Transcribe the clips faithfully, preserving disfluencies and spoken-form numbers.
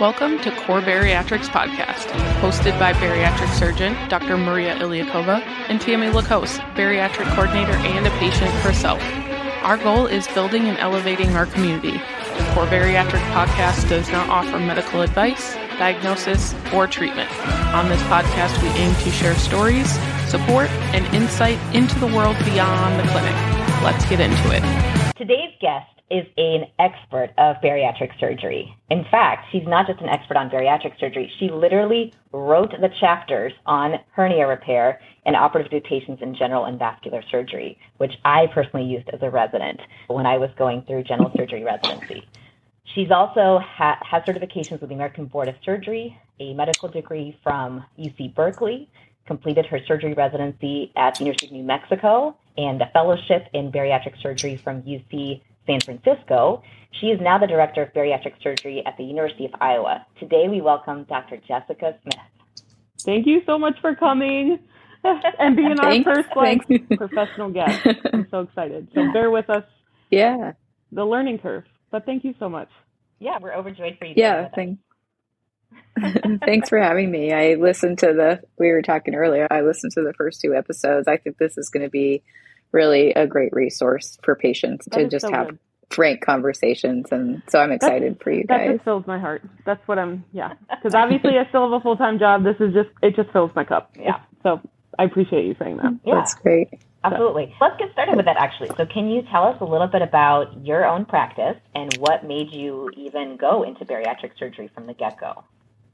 Welcome to Core Bariatrics Podcast, hosted by bariatric surgeon Doctor Maria Ilyakova and Tammy Lakos, bariatric coordinator and a patient herself. Our goal is building and elevating our community. The Core Bariatric Podcast does not offer medical advice, diagnosis, or treatment. On this podcast, we aim to share stories, support, and insight into the world beyond the clinic. Let's get into it. Today's guest is an expert of bariatric surgery. In fact, she's not just an expert on bariatric surgery. She literally wrote the chapters on hernia repair and operative dictations in general and vascular surgery, which I personally used as a resident when I was going through general surgery residency. She's also ha- has certifications with the American Board of Surgery, a medical degree from U C Berkeley, completed her surgery residency at the University of New Mexico, and a fellowship in bariatric surgery from U C San Francisco. She is now the director of bariatric surgery at the University of Iowa. Today, we welcome Doctor Jessica Smith. Thank you so much for coming and being our first like professional guest. I'm so excited. So bear with us. Yeah. The learning curve. But thank you so much. Yeah, we're overjoyed for you. Yeah, thanks. Thanks for having me. I listened to the, we were talking earlier, I listened to the first two episodes. I think this is going to be really a great resource for patients that to just so have good. frank conversations. And so I'm excited That's, for you that guys. That just fills my heart. That's what I'm, yeah. Because obviously I still have a full-time job. This is just, it just fills my cup. Yeah. So I appreciate you saying that. Yeah. That's great. Absolutely. Let's get started with that, actually. So can you tell us a little bit about your own practice and what made you even go into bariatric surgery from the get-go?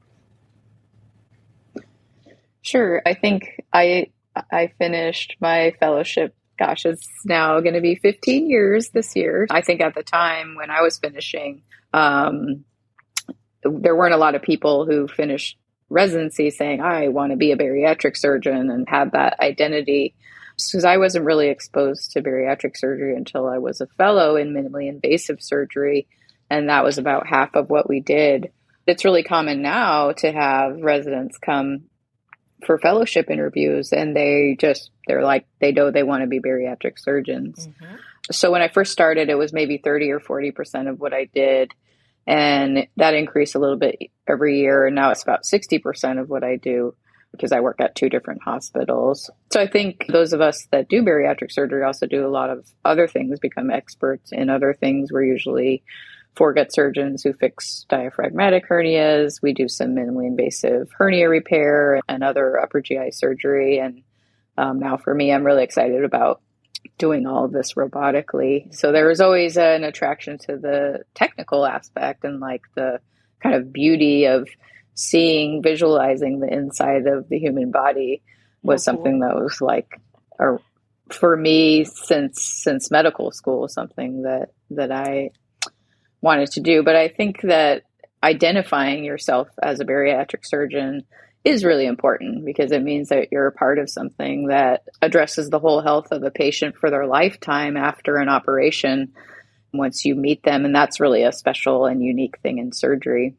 Sure. I think I I finished my fellowship. Gosh, it's now going to be fifteen years this year. I think at the time when I was finishing, um, there weren't a lot of people who finished residency saying, I want to be a bariatric surgeon and have that identity. Because I wasn't really exposed to bariatric surgery until I was a fellow in minimally invasive surgery. And that was about half of what we did. It's really common now to have residents come for fellowship interviews and they just, they're like, they know they want to be bariatric surgeons. Mm-hmm. So when I first started, it was maybe thirty or forty percent of what I did. And that increased a little bit every year. And now it's about sixty percent of what I do because I work at two different hospitals. So I think those of us that do bariatric surgery also do a lot of other things, become experts in other things. We're usually foregut surgeons who fix diaphragmatic hernias. We do some minimally invasive hernia repair and other upper G I surgery. And um, now for me, I'm really excited about doing all of this robotically. So there was always an attraction to the technical aspect and like the kind of beauty of seeing, visualizing the inside of the human body was oh, cool. something that was like, or for me since since medical school, something that that I wanted to do. But I think that identifying yourself as a bariatric surgeon is really important because it means that you're a part of something that addresses the whole health of a patient for their lifetime after an operation once you meet them. And that's really a special and unique thing in surgery.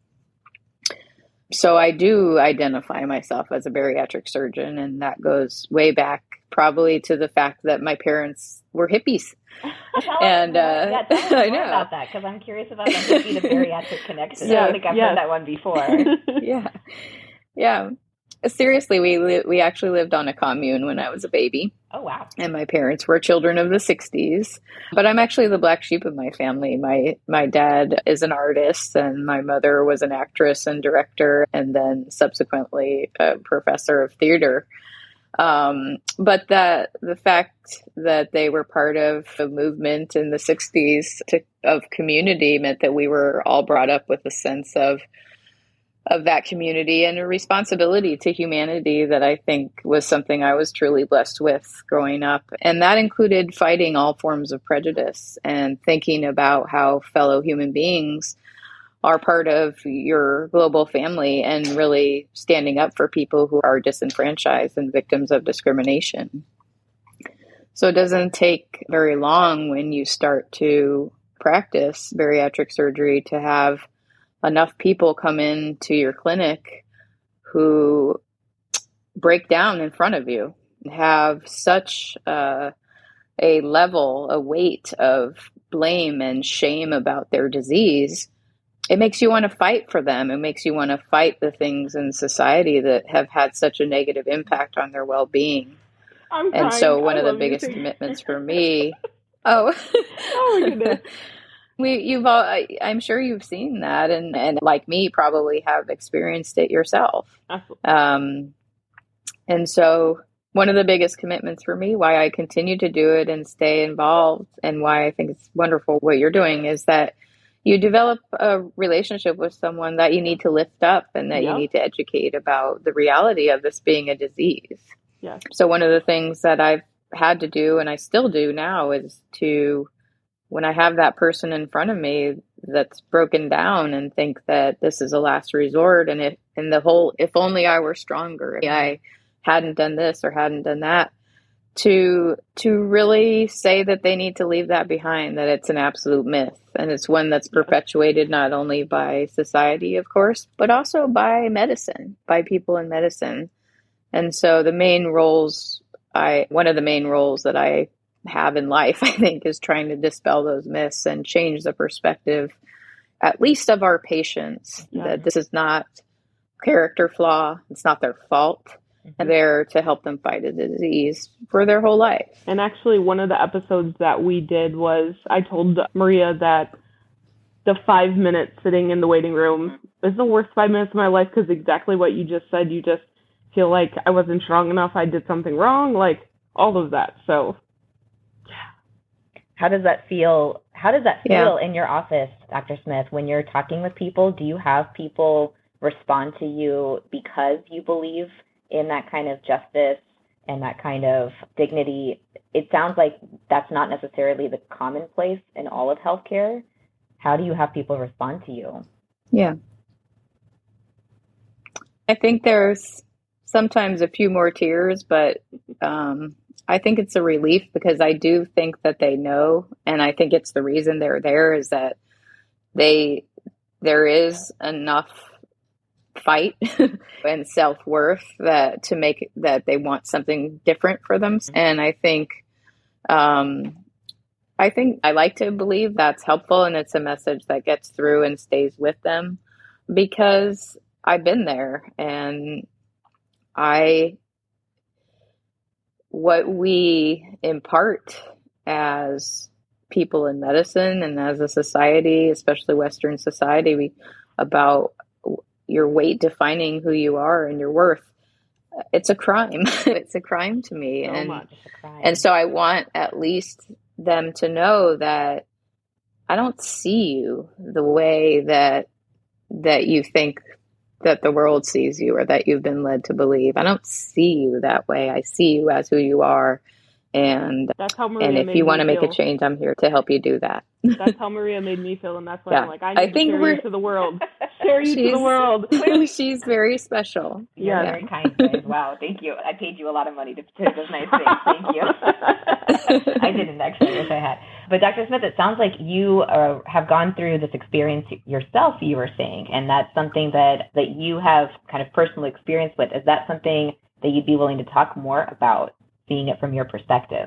So I do identify myself as a bariatric surgeon, and that goes way back probably to the fact that my parents were hippies. and uh, yeah, tell us more I know. about that because I'm curious about the hippie to bariatric connection. Yeah, I don't think I've yeah. heard that one before. yeah, yeah. Seriously, we li- we actually lived on a commune when I was a baby. Oh, wow. And my parents were children of the sixties. But I'm actually the black sheep of my family. My my dad is an artist, and my mother was an actress and director, and then subsequently a professor of theater. Um, but that the fact that they were part of a movement in the sixties to, of community meant that we were all brought up with a sense of of that community and a responsibility to humanity that I think was something I was truly blessed with growing up. And that included fighting all forms of prejudice and thinking about how fellow human beings are part of your global family and really standing up for people who are disenfranchised and victims of discrimination. So it doesn't take very long when you start to practice bariatric surgery to have enough people come into your clinic who break down in front of you, have such uh, a level, a weight of blame and shame about their disease it makes you want to fight for them. It makes you want to fight the things in society that have had such a negative impact on their well-being. I'm and crying. so one I of the love biggest you. commitments for me, oh, Oh my goodness. we, you've all, I, I'm sure you've seen that, and, and like me, probably have experienced it yourself. Absolutely. Um, and so one of the biggest commitments for me, why I continue to do it and stay involved, and why I think it's wonderful what you're doing, is that you develop a relationship with someone that you need to lift up and that Yep. you need to educate about the reality of this being a disease. Yes. So one of the things that I've had to do, and I still do now, is to, when I have that person in front of me that's broken down and think that this is a last resort, and if, and the whole, if only I were stronger, I hadn't done this or hadn't done that, to to really say that they need to leave that behind, that it's an absolute myth. And it's one that's perpetuated not only by society, of course, but also by medicine, by people in medicine. And so the main roles, I one of the main roles that I have in life, I think, is trying to dispel those myths and change the perspective, at least of our patients, Yeah. that this is not character flaw, it's not their fault. Mhm. There to help them fight a disease for their whole life. And actually, one of the episodes that we did was I told Maria that the five minutes sitting in the waiting room is the worst five minutes of my life, because exactly what you just said, you just feel like I wasn't strong enough, I did something wrong, like all of that. So How does that feel? How does that Yeah. feel in your office, Doctor Smith, when you're talking with people? Do you have people respond to you because you believe in that kind of justice and that kind of dignity? It sounds like that's not necessarily the commonplace in all of healthcare. How do you have people respond to you? Yeah. I think there's sometimes a few more tears, but um, I think it's a relief, because I do think that they know, and I think it's the reason they're there, is that they there is enough fight and self-worth that to make that they want something different for them. And I think um I think I like to believe that's helpful, and it's a message that gets through and stays with them, because I've been there, and I what we impart as people in medicine and as a society, especially Western society, we about your weight defining who you are and your worth. It's a crime. It's a crime to me. so and much. and so I want at least them to know that I don't see you the way that that you think that the world sees you, or that you've been led to believe. I don't see you that way. I see you as who you are. And That's how Maria and if made you want to me make a feel. change, I'm here to help you do that. That's how Maria made me feel, and that's why Yeah. I'm like, I I need think to share we're- you to the world. Share you to She's- the world. She's very special. You're Yeah. very kind, guys. Wow, thank you. I paid you a lot of money to say those nice things. Thank you. I didn't actually. I wish I had. But Doctor Smith, it sounds like you uh, have gone through this experience yourself, you were saying, and that's something that, that you have kind of personal experience with. Is that something that you'd be willing to talk more about, seeing it from your perspective?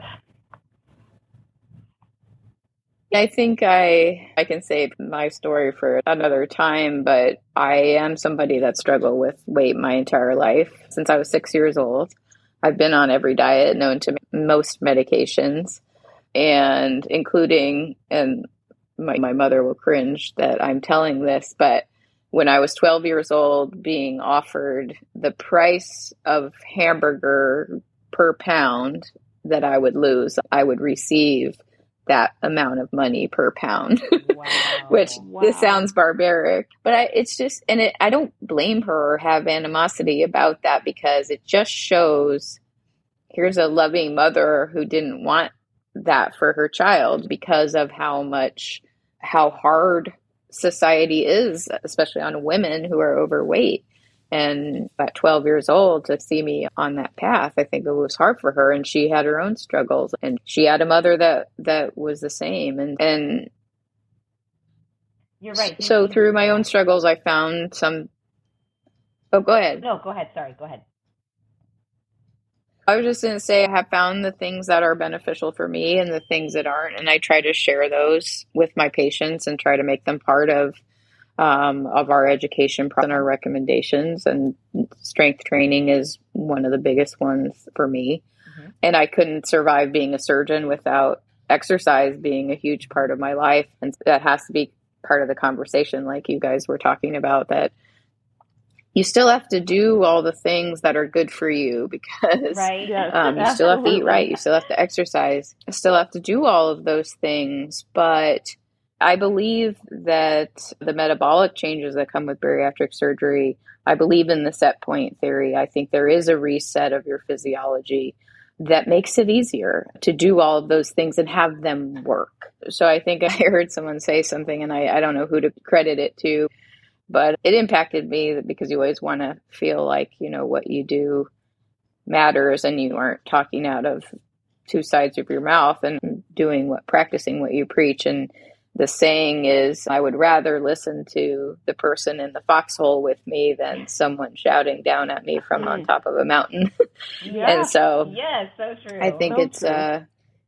I think I I can save my story for another time, but I am somebody that struggled with weight my entire life. Since I was six years old, I've been on every diet known to most medications, and including, and my, my mother will cringe that I'm telling this, but when I was twelve years old, being offered the price of hamburger per pound that I would lose, I would receive that amount of money per pound, Wow. which Wow. this sounds barbaric, but I, it's just, and it, I don't blame her or have animosity about that, because it just shows here's a loving mother who didn't want that for her child because of how much, how hard society is, especially on women who are overweight. And at twelve years old, to see me on that path, I think it was hard for her. And she had her own struggles, and she had a mother that, that was the same. And, and You're right. so through my own struggles, I found some, oh, go ahead. No, go ahead. Sorry, go ahead. I was just going to say, I have found the things that are beneficial for me and the things that aren't. And I try to share those with my patients and try to make them part of um, of our education and our recommendations. And strength training is one of the biggest ones for me. Mm-hmm. And I couldn't survive being a surgeon without exercise being a huge part of my life. And that has to be part of the conversation, like you guys were talking about, that you still have to do all the things that are good for you, because right. Yes, um, you still have to eat right. You still have to exercise. You still have to do all of those things. But I believe that the metabolic changes that come with bariatric surgery, I believe in the set point theory. I think there is a reset of your physiology that makes it easier to do all of those things and have them work. So I think I heard someone say something, and I, I don't know who to credit it to, but it impacted me, because you always want to feel like, you know, what you do matters and you aren't talking out of two sides of your mouth and doing what, practicing what you preach. And the saying is, I would rather listen to the person in the foxhole with me than someone shouting down at me from on top of a mountain. Yeah. And so, yes, so true. I think So it's true. uh,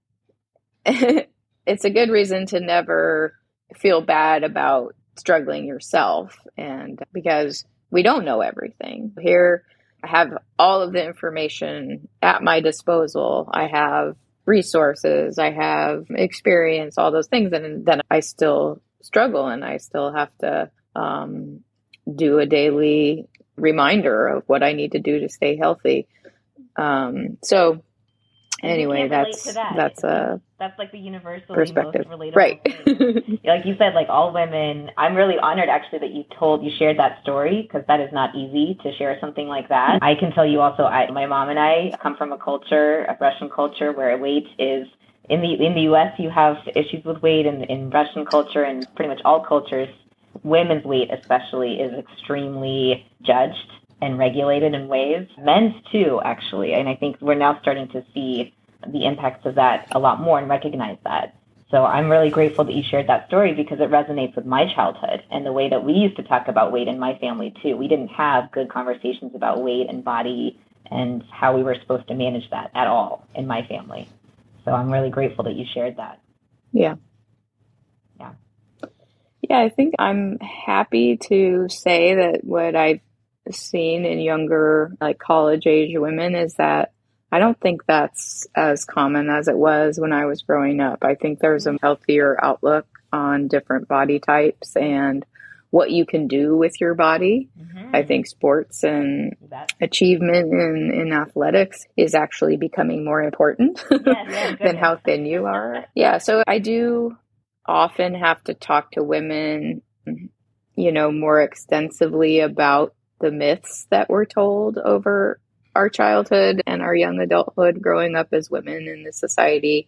it's a good reason to never feel bad about struggling yourself, and because we don't know everything. Here, I have all of the information at my disposal. I have resources, I have experience, all those things, and then I still struggle, and I still have to um, do a daily reminder of what I need to do to stay healthy. Um, so anyway, that's that. that's a that's like the universal perspective, most relatable right? thing. Like you said, like all women. I'm really honored actually that you told you shared that story, because that is not easy to share something like that. I can tell you also, I, my mom and I come from a culture, a Russian culture, where weight is in the in the U S you have issues with weight, and in Russian culture and pretty much all cultures, women's weight especially is extremely judged and regulated in ways. Men's too, actually. And I think we're now starting to see the impacts of that a lot more and recognize that. So I'm really grateful that you shared that story, because it resonates with my childhood and the way that we used to talk about weight in my family too. We didn't have good conversations about weight and body and how we were supposed to manage that at all in my family. So I'm really grateful that you shared that. Yeah. Yeah. Yeah, I think I'm happy to say that what I've seen in younger, like college age women, is that I don't think that's as common as it was when I was growing up. I think there's a healthier outlook on different body types and what you can do with your body. Mm-hmm. I think sports and achievement in, in athletics is actually becoming more important yes, than how thin you are. Yeah, so I do often have to talk to women, you know, more extensively about the myths that we're told over our childhood and our young adulthood growing up as women in this society.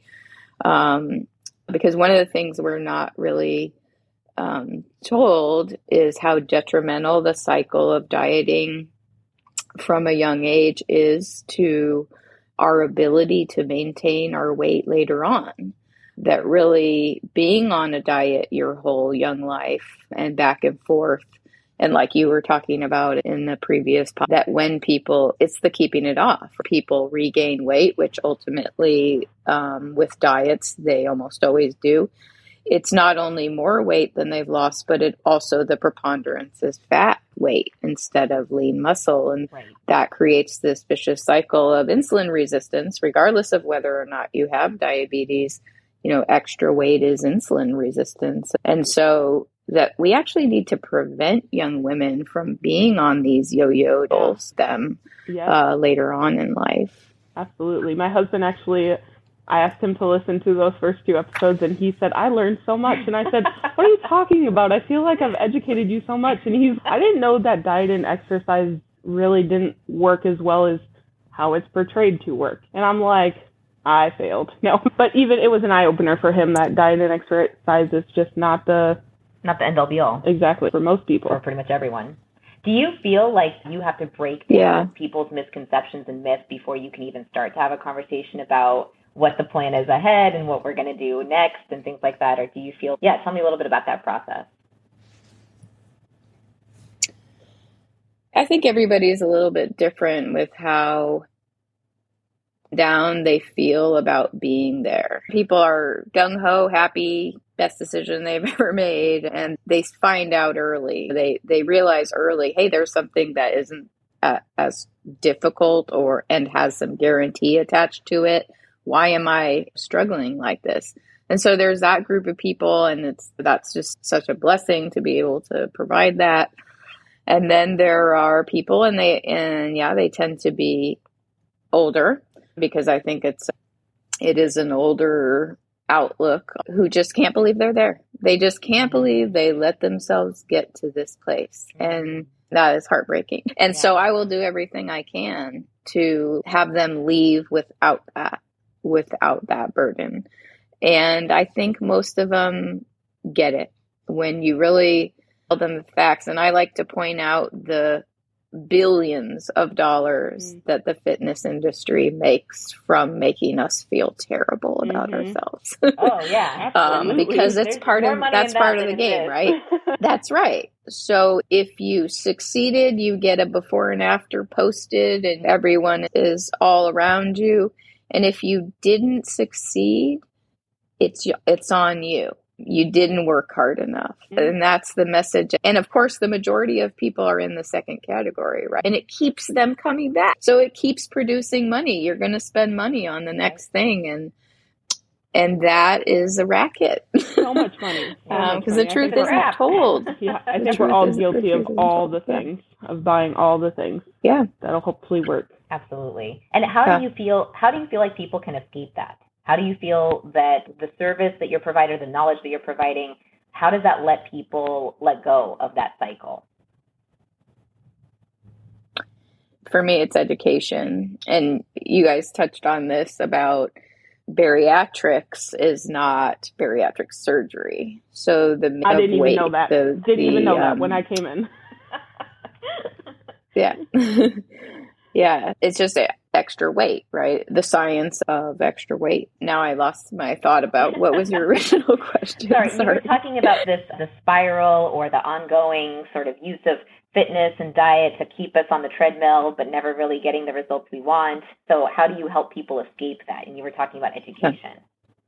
Um, because one of the things we're not really um, told is how detrimental the cycle of dieting from a young age is to our ability to maintain our weight later on. That really being on a diet your whole young life and back and forth, and like you were talking about in the previous pod, that when people, it's the keeping it off. People regain weight, which ultimately um, with diets, they almost always do. It's not only more weight than they've lost, but it also, the preponderance is fat weight instead of lean muscle. And right. that creates this vicious cycle of insulin resistance, regardless of whether or not you have diabetes. You know, extra weight is insulin resistance. And so that we actually need to prevent young women from being on these yo-yo them yeah. uh, later on in life. Absolutely. My husband actually, I asked him to listen to those first two episodes, and he said, I learned so much. And I said, what are you talking about? I feel like I've educated you so much. And he's, I didn't know that diet and exercise really didn't work as well as how it's portrayed to work. And I'm like, I failed. No, but even it was an eye-opener for him that diet and exercise is just not the... Not the end-all be-all. Exactly, for most people. For pretty much everyone. Do you feel like you have to break down yeah. people's misconceptions and myths before you can even start to have a conversation about what the plan is ahead and what we're going to do next and things like that? Or do you feel... Yeah, tell me a little bit about that process. I think everybody's a little bit different with how down they feel about being there. People are gung-ho, happy, best decision they've ever made, and they find out early. They they realize early, hey, there's something that isn't uh, as difficult or and has some guarantee attached to it. Why am I struggling like this? And so there's that group of people, and it's that's just such a blessing to be able to provide that. And then there are people, and they and yeah, they tend to be older, because I think it's it is an older outlook, who just can't believe they're there. They just can't believe they let themselves get to this place, and that is heartbreaking. And yeah. So I will do everything I can to have them leave without that, without that burden. And I think most of them get it when you really tell them the facts. And I like to point out the billions of dollars mm. that the fitness industry makes from making us feel terrible about mm-hmm. ourselves. Oh yeah, um, because it's There's part of that's that part of the game, right? That's right. So if you succeeded, you get a before and after posted, and everyone is all around you. And if you didn't succeed, it's it's on you. You didn't work hard enough. Mm-hmm. And that's the message. And of course, the majority of people are in the second category, right? And it keeps them coming back. So it keeps producing money. You're going to spend money on the next thing. And and that is a racket. So much money. Because um, the truth isn't told. Yeah, I think we're all guilty of all the things, yeah. of buying all the things. Yeah. That'll hopefully work. Absolutely. And how yeah. do you feel, how do you feel like people can escape that? How do you feel that the service that you're providing, the knowledge that you're providing, how does that let people let go of that cycle? For me, it's education. And you guys touched on this about bariatrics is not bariatric surgery. So the I didn't weight, even know that. The, didn't the, even know um, that when I came in. Yeah. Yeah. It's just a, extra weight, right? The science of extra weight. Now I lost my thought about what was your original question. Sorry, Sorry. You were talking about this, the spiral or the ongoing sort of use of fitness and diet to keep us on the treadmill, but never really getting the results we want. So how do you help people escape that? And you were talking about education.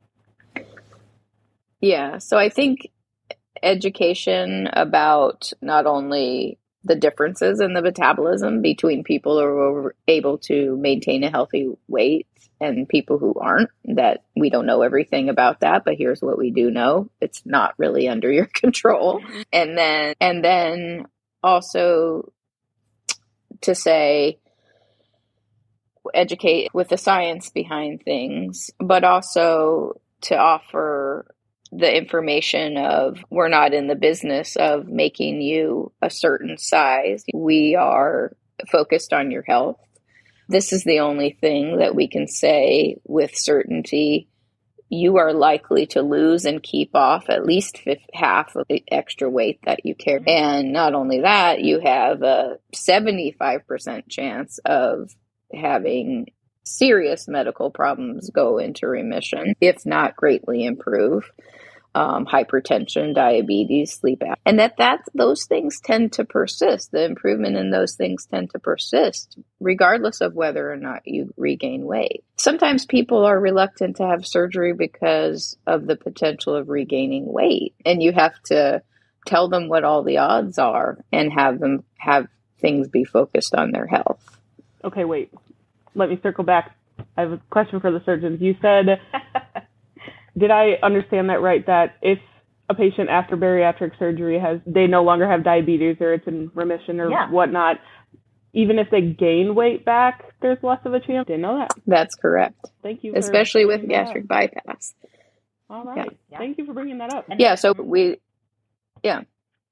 Yeah. So I think education about not only the differences in the metabolism between people who are able to maintain a healthy weight and people who aren't, that we don't know everything about that, but here's what we do know. It's not really under your control. And then, and then also to say, educate with the science behind things, but also to offer the information of, we're not in the business of making you a certain size. We are focused on your health. This is the only thing that we can say with certainty. You are likely to lose and keep off at least fifth, half of the extra weight that you carry. And not only that, you have a seventy-five percent chance of having serious medical problems go into remission, if not greatly improve. Um, hypertension, diabetes, sleep apnea, and that that those things tend to persist. The improvement in those things tend to persist, regardless of whether or not you regain weight. Sometimes people are reluctant to have surgery because of the potential of regaining weight, and you have to tell them what all the odds are and have them have things be focused on their health. Okay, wait. Let me circle back. I have a question for the surgeons. You said. Did I understand that right, that if a patient after bariatric surgery has, they no longer have diabetes or it's in remission or yeah. whatnot, even if they gain weight back, there's less of a chance? Didn't know that. That's correct. Thank you. Especially with gastric bypass. All right. Yeah. Thank you for bringing that up. Yeah, so we, yeah.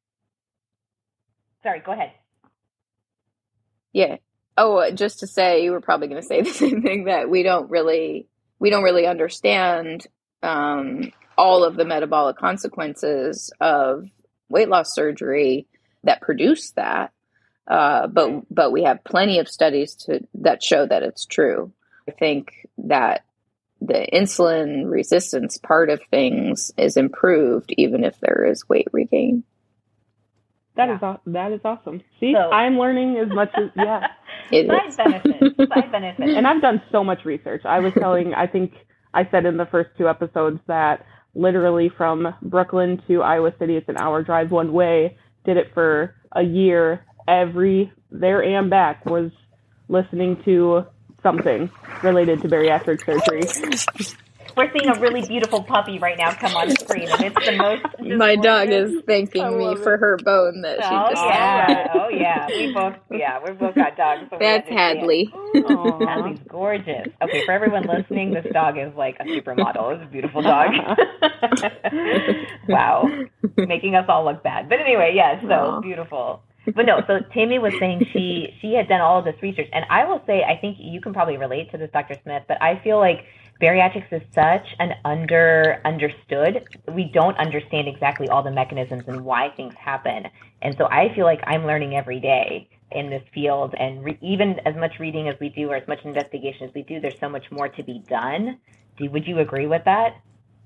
Sorry, go ahead. Yeah. Oh, just to say, you were probably going to say the same thing, that we don't really, we don't really understand um, all of the metabolic consequences of weight loss surgery that produce that. Uh, but, but we have plenty of studies to, that show that it's true. I think that the insulin resistance part of things is improved even if there is weight regain. That yeah. is that is awesome. See, so, I'm learning as much as yeah. It side is. benefits, side benefits. And I've done so much research. I was telling, I think I said in the first two episodes that literally from Brooklyn to Iowa City, it's an hour drive one way. Did it for a year. Every there and back was listening to something related to bariatric surgery. We're seeing a really beautiful puppy right now come on screen, and it's the most. My dog is thanking me for it. her bone that oh, she just yeah. had. Oh yeah, we both yeah we both got dogs. So That's Hadley. Hadley's gorgeous. Okay, for everyone listening, this dog is like a supermodel. It's a beautiful dog. Wow, making us all look bad. But anyway, yeah, so Aww. Beautiful. But no, so Tammy was saying she she had done all of this research, and I will say I think you can probably relate to this, Doctor Smith. But I feel like bariatrics is such an under understood. We don't understand exactly all the mechanisms and why things happen. And so I feel like I'm learning every day in this field. And re- even as much reading as we do or as much investigation as we do, there's so much more to be done. Do, would you agree with that?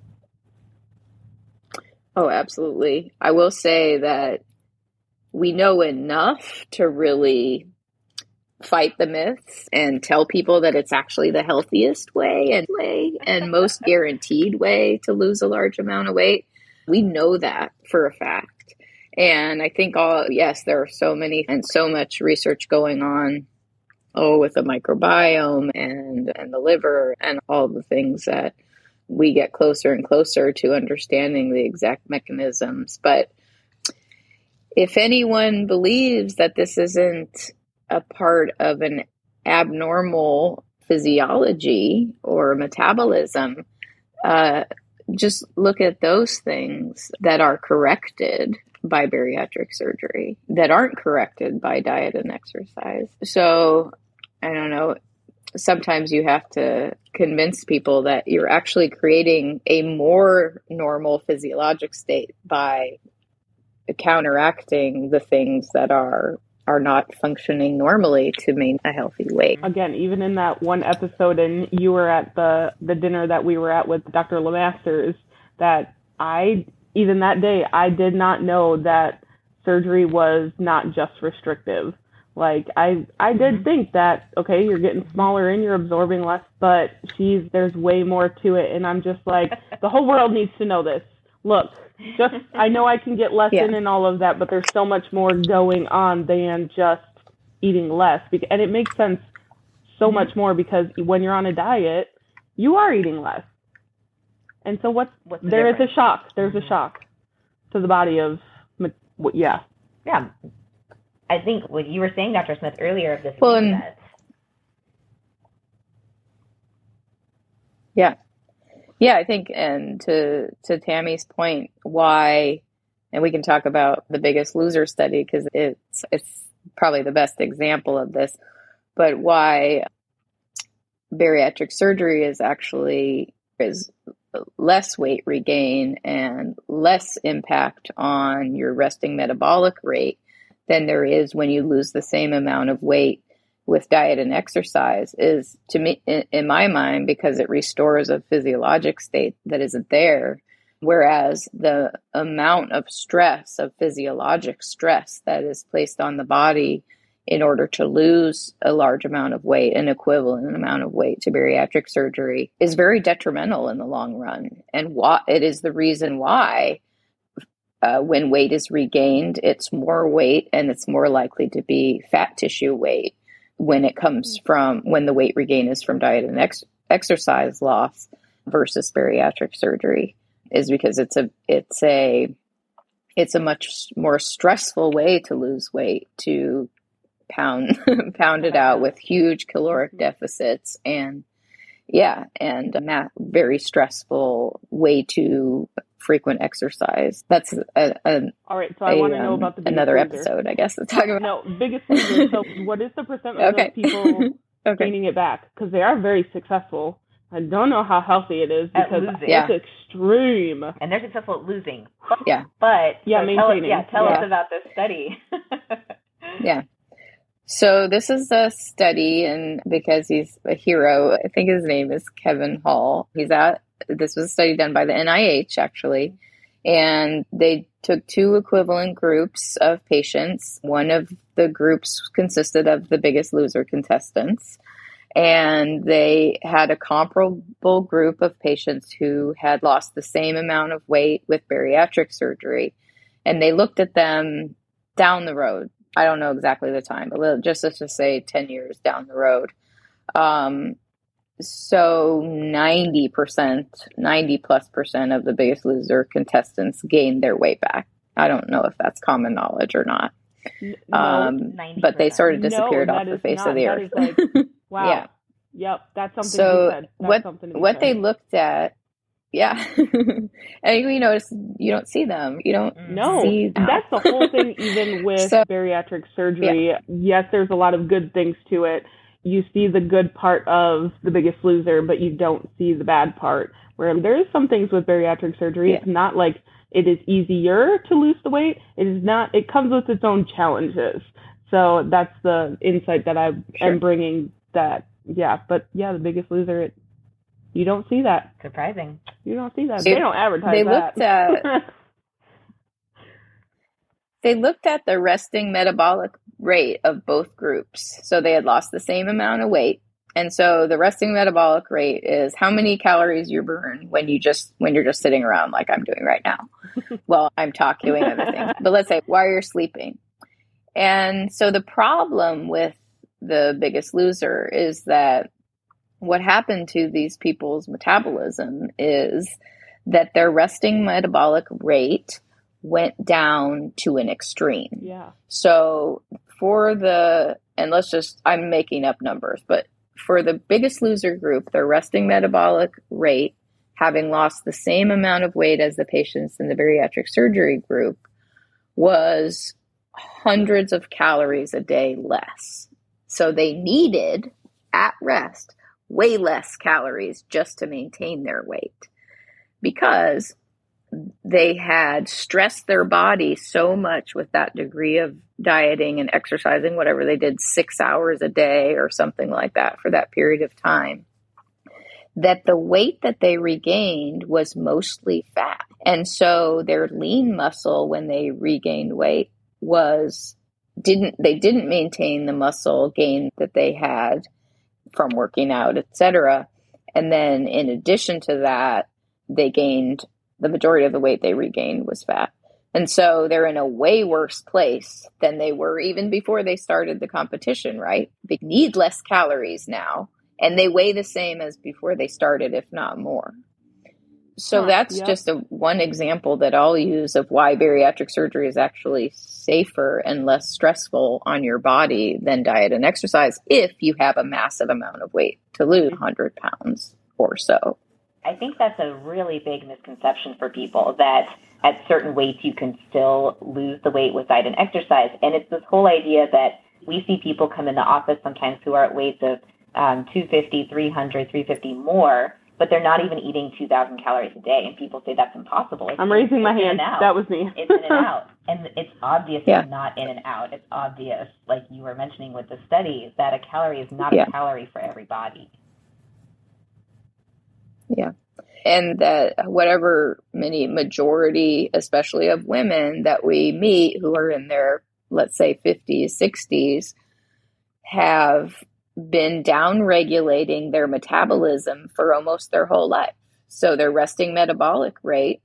Oh, absolutely. I will say that we know enough to really fight the myths and tell people that it's actually the healthiest way and way and most guaranteed way to lose a large amount of weight. We know that for a fact. And I think all, yes, there are so many and so much research going on, oh, with the microbiome and, and the liver and all the things that we get closer and closer to understanding the exact mechanisms. But if anyone believes that this isn't a part of an abnormal physiology or metabolism, uh, just look at those things that are corrected by bariatric surgery, that aren't corrected by diet and exercise. So, I don't know, sometimes you have to convince people that you're actually creating a more normal physiologic state by counteracting the things that are are not functioning normally to maintain a healthy weight. Again, even in that one episode, and you were at the, the dinner that we were at with Doctor LeMasters, that I, even that day, I did not know that surgery was not just restrictive. Like, I I did mm-hmm. think that, okay, you're getting smaller and you're absorbing less, but geez, there's way more to it. And I'm just like, the whole world needs to know this. Look, just I know I can get less yeah. in and all of that, but there's so much more going on than just eating less. And it makes sense so mm-hmm. much more because when you're on a diet, you are eating less. And so what's, what's the there difference? is a shock. There's mm-hmm. a shock to the body of, yeah. Yeah. I think what you were saying, Doctor Smith, earlier of this. Well, and, yeah. Yeah, I think, and to to Tammy's point, why, and we can talk about the Biggest Loser study because it's it's probably the best example of this, but why bariatric surgery is actually is less weight regain and less impact on your resting metabolic rate than there is when you lose the same amount of weight with diet and exercise is, to me, in, in my mind, because it restores a physiologic state that isn't there. Whereas the amount of stress, of physiologic stress that is placed on the body in order to lose a large amount of weight, an equivalent amount of weight to bariatric surgery, is very detrimental in the long run. And why, it is the reason why uh, when weight is regained, it's more weight and it's more likely to be fat tissue weight when it comes from, when the weight regain is from diet and ex- exercise loss versus bariatric surgery, is because it's a, it's a, it's a much more stressful way to lose weight, to pound, pound it out with huge caloric deficits and yeah, and a ma- very stressful way to frequent exercise. That's a, a all right. So I want to um, know about the another loser. episode, I guess. To talk about. No, Biggest Loser. So what is the percent of okay. those people okay. gaining it back? Because they are very successful. I don't know how healthy it is because it's yeah. extreme. And they're successful at losing. Yeah. But yeah, so maintaining. Tell, yeah, tell yeah. us about this study. yeah. So this is a study, and because he's a hero, I think his name is Kevin Hall. He's at, this was a study done by the N I H, actually, and they took two equivalent groups of patients. One of the groups consisted of the Biggest Loser contestants, and they had a comparable group of patients who had lost the same amount of weight with bariatric surgery. And they looked at them down the road. I don't know exactly the time, but just let's just say ten years down the road. Um, so ninety percent, ninety plus percent of the Biggest Loser contestants gained their weight back. I don't know if that's common knowledge or not. No, um, but they sort of disappeared no, off the face not. of the that earth. Is like, wow. Yeah. Yep. That's something so you said. That's what, something what said. they looked at, yeah. And you notice you don't see them. You don't no, see them. That's the whole thing, even with so, bariatric surgery. Yeah. Yes, there's a lot of good things to it. You see the good part of The Biggest Loser, but you don't see the bad part. Where there is some things with bariatric surgery. Yeah. It's not like it is easier to lose the weight. It is not. It comes with its own challenges. So that's the insight that I sure. am bringing. That yeah, but yeah, The Biggest Loser. It, you don't see that. Surprising. You don't see that. They, they don't advertise they that. Looked at, they looked at the resting metabolic rate of both groups. So they had lost the same amount of weight. And so the resting metabolic rate is how many calories you burn when you just when you're just sitting around like I'm doing right now. Well, I'm talking, doing other things. But let's say while you're sleeping. And so the problem with The Biggest Loser is that what happened to these people's metabolism is that their resting metabolic rate went down to an extreme. Yeah. So for the, and let's just, I'm making up numbers, but for the Biggest Loser group, their resting metabolic rate, having lost the same amount of weight as the patients in the bariatric surgery group, was hundreds of calories a day less. So they needed, at rest, way less calories just to maintain their weight because they had stressed their body so much with that degree of dieting and exercising, whatever they did, six hours a day or something like that for that period of time, that the weight that they regained was mostly fat. And so their lean muscle, when they regained weight, was didn't they didn't maintain the muscle gain that they had from working out, et cetera. And then in addition to that, they gained the majority of the weight they regained was fat. And so they're in a way worse place than they were even before they started the competition, right? They need less calories now, and they weigh the same as before they started, if not more. So that's yep. just a, one example that I'll use of why bariatric surgery is actually safer and less stressful on your body than diet and exercise if you have a massive amount of weight to lose, one hundred pounds or so. I think that's a really big misconception for people, that at certain weights you can still lose the weight with diet and exercise. And it's this whole idea that we see people come in the office sometimes who are at weights of um, two fifty, three hundred, three fifty more, but they're not even eating two thousand calories a day. And people say that's impossible. It's, I'm raising my hand. That was me. It's in and out. And it's obviously yeah. not in and out. It's obvious, like you were mentioning with the studies, that a calorie is not yeah. a calorie for everybody. Yeah. And that whatever many majority, especially of women that we meet who are in their, let's say, fifties, sixties, have been down regulating their metabolism for almost their whole life. So their resting metabolic rate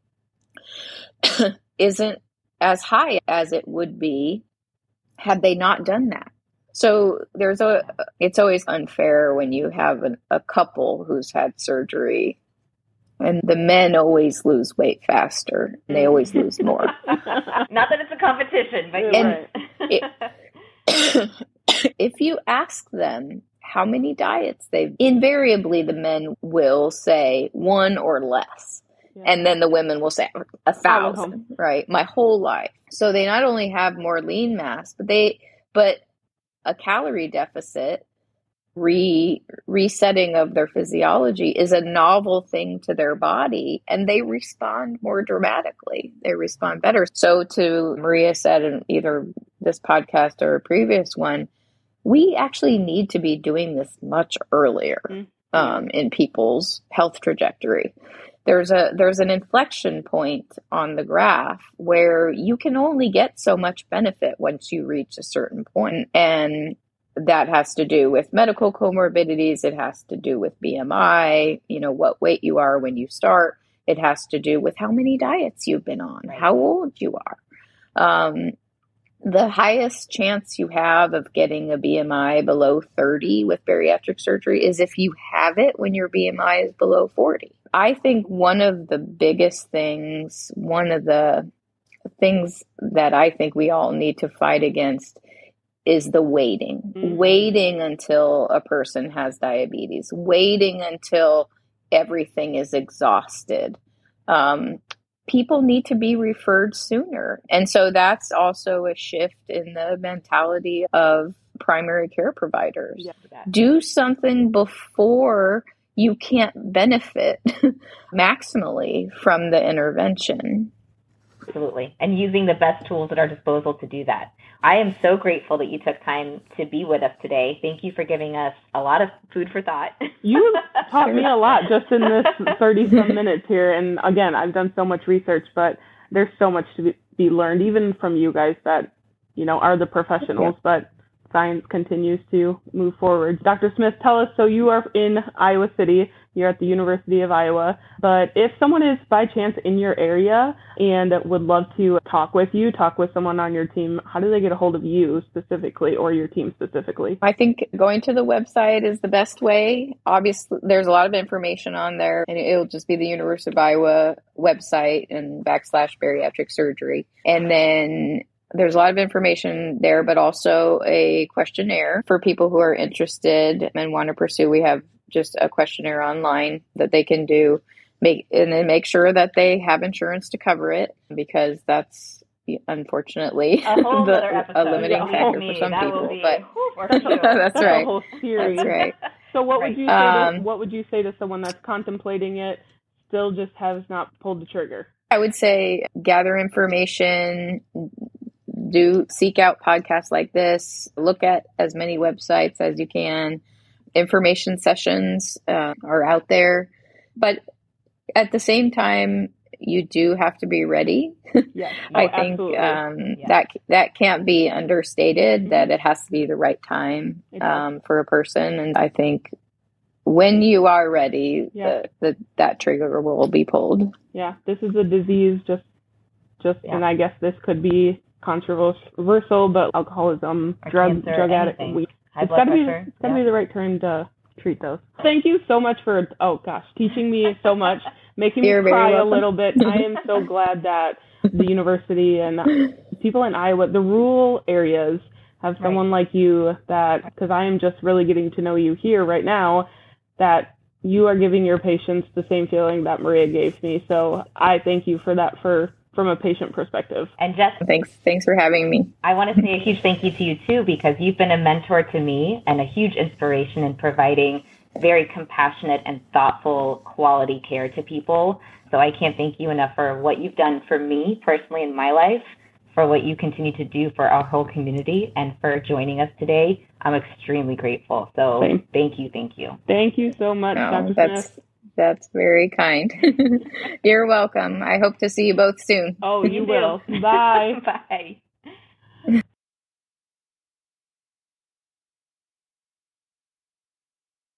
isn't as high as it would be had they not done that. So there's a, it's always unfair when you have an, a couple who's had surgery and the men always lose weight faster. And they always lose more. Not that it's a competition, but and it, if you ask them how many diets they've, invariably the men will say one or less. Yeah. And then the women will say a thousand, right? My whole life. So they not only have more lean mass, but they, but a calorie deficit, re resetting of their physiology is a novel thing to their body, and they respond more dramatically. They respond better. So to Maria said in either this podcast or a previous one, we actually need to be doing this much earlier um, in people's health trajectory. there's a there's an inflection point on the graph where you can only get so much benefit once you reach a certain point. And that has to do with medical comorbidities. It has to do with B M I, you know, what weight you are when you start. It has to do with how many diets you've been on, Right. how old you are. Um, the highest chance you have of getting a B M I below thirty with bariatric surgery is if you have it when your B M I is below forty. I think one of the biggest things, one of the things that I think we all need to fight against is the waiting, Mhm. waiting until a person has diabetes, waiting until everything is exhausted. Um, people need to be referred sooner. And so that's also a shift in the mentality of primary care providers. Yeah, for that. Do something before you can't benefit maximally from the intervention. Absolutely. And using the best tools at our disposal to do that. I am so grateful that you took time to be with us today. Thank you for giving us a lot of food for thought. You taught me a lot just in this thirty some minutes here. And again, I've done so much research, but there's so much to be learned, even from you guys that, you know, are the professionals, yeah. But science continues to move forward. Doctor Smith, tell us, so you are in Iowa City, you're at the University of Iowa, but if someone is by chance in your area and would love to talk with you, talk with someone on your team, how do they get a hold of you specifically or your team specifically? I think going to the website is the best way. Obviously, there's a lot of information on there, and it'll just be the University of Iowa website and backslash bariatric surgery. And then there's a lot of information there, but also a questionnaire for people who are interested and want to pursue. We have just a questionnaire online that they can do, make and then make sure that they have insurance to cover it, because that's unfortunately a, whole the, a limiting yeah, factor me. for some that people. Be, but for sure. that's right. A whole series. That's right. So what right. would you say? Um, to, what would you say to someone that's contemplating it, still just has not pulled the trigger? I would say gather information. Do seek out podcasts like this, look at as many websites as you can. Information sessions uh, are out there, but at the same time, you do have to be ready. Yes. I Oh, think absolutely. um, Yeah. that that can't be understated, Mm-hmm. that it has to be the right time It does. um, for a person. And I think when you are ready, Yeah. the, the, that trigger will be pulled. Yeah, this is a disease, just, just, Yeah. and I guess this could be controversial, but alcoholism, Or drug, cancer, drug addict, anything. we, High it's blood gotta be, pressure. it's gotta yeah. be the right time to treat those. Thank you so much for, oh gosh, teaching me so much, making me You're very cry a welcome. little bit. I am so glad that the university and people in Iowa, the rural areas, have someone like you that, because I am just really getting to know you here right now, that you are giving your patients the same feeling that Maria gave me. So I thank you for that, for from a patient perspective. And Jess, Thanks, thanks for having me. I want to say a huge thank you to you too, because you've been a mentor to me and a huge inspiration in providing very compassionate and thoughtful quality care to people. So I can't thank you enough for what you've done for me personally in my life, for what you continue to do for our whole community, and for joining us today. I'm extremely grateful. So Same. thank you, thank you. Thank you so much, No, Doctor that's Smith. that's very kind. You're welcome. I hope to see you both soon. Oh, You you too. will. Bye. Bye.